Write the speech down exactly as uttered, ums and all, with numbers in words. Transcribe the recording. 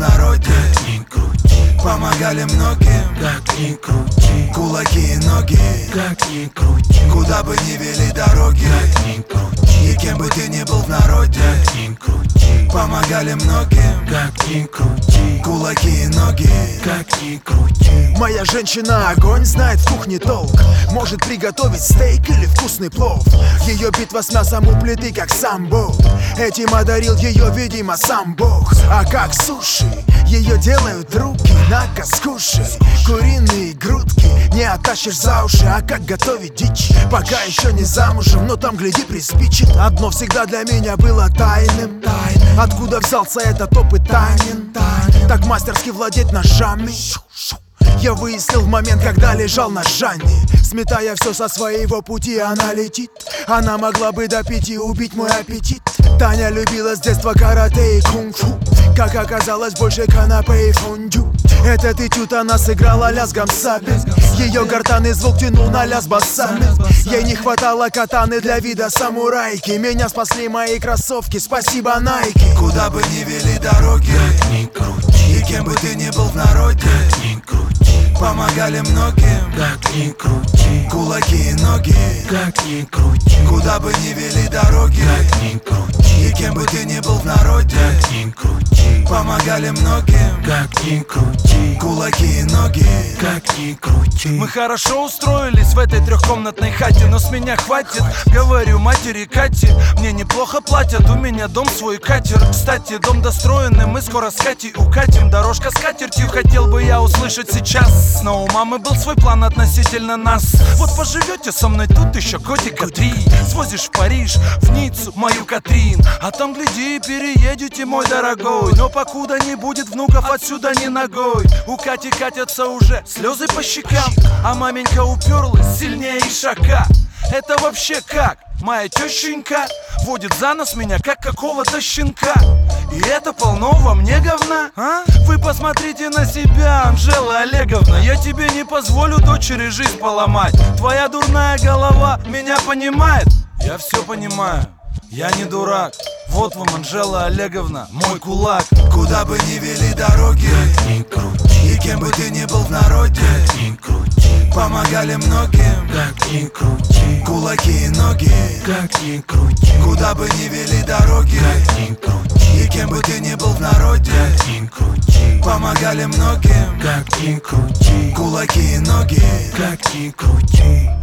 народе. Как ни крути, Помогали многим, как ни крути, кулаки и ноги. как ни крути, Куда бы ни вели дороги, как ни крути, и кем бы ты ни был в народе. как ни крути, Помогали многим, как ни крути, кулаки и ноги. как ни крути. Моя женщина огонь, знает в кухне толк. Может приготовить стейк или вкусный плов. Ее битва с мясом у плиты, как сам Бог. Этим одарил ее, видимо, сам Бог. А как суши, ее делают руки. На-ка, скушай, куриные грудки не оттащишь за уши. А как готовить дичь, пока еще не замужем, но там, гляди, приспичит. Одно всегда для меня было тайным. Откуда взялся этот опыт тайнен? Так мастерски владеть ножами. Я выяснил в момент, когда лежал на Жанне. Сметая все со своего пути, она летит. Она могла бы до пяти убить мой аппетит. Таня любила с детства карате и кунг-фу. Как оказалось, больше канапе и фондю. Этот этюд она сыграла лязгом сабель. Ее гортанный звук тянул на ляз басами. Ей не хватало катаны для вида самурайки. Меня спасли мои кроссовки, спасибо, Найки. Куда бы ни вели дороги, Как ни крути, и кем бы ты ни был в народе. как ни крути, Помогали многим, как ни крути, кулаки и ноги. как ни крути, Куда бы ни вели дороги, как ни крути, и кем бы ты ни был в народе. как ни крути, Помогали многим, как ни крути, кулаки и ноги. как ни крути. Мы хорошо устроились в этой трехкомнатной хате, но с меня хватит. Говорю матери Кате, мне неплохо платят, у меня дом свой катер. Кстати, дом достроенный, мы скоро с Катей укатим. Дорожка с катертью, хотел бы я услышать сейчас. Но у мамы был свой план относительно нас. Вот поживете со мной тут еще годика три. Свозишь в Париж, в Ниццу, мою Катрин. А там, гляди, переедете, мой дорогой. Но покуда не будет внуков, отсюда ни ногой. У Кати катятся уже слезы по щекам, а маменька уперлась сильнее ишака. Это вообще как? Моя тещенька водит за нос меня, как какого-то щенка. И это полно во мне говна, а? Вы посмотрите на себя, Анжела Олеговна. Я тебе не позволю дочери жизнь поломать. Твоя дурная голова меня понимает? Я все понимаю, я не дурак. Вот вам, Анжела Олеговна, мой кулак. Куда бы ни вели дороги, Как ни крути, и кем бы ты ни был в народе. как ни крути, Помогали многим, как ни крути, кулаки и ноги. как ни крути, Куда бы ни вели дороги, как ни крути, и кем бы ты ни был в народе. как ни крути, Помогали многим, как ни крути, кулаки и ноги. как ни крути.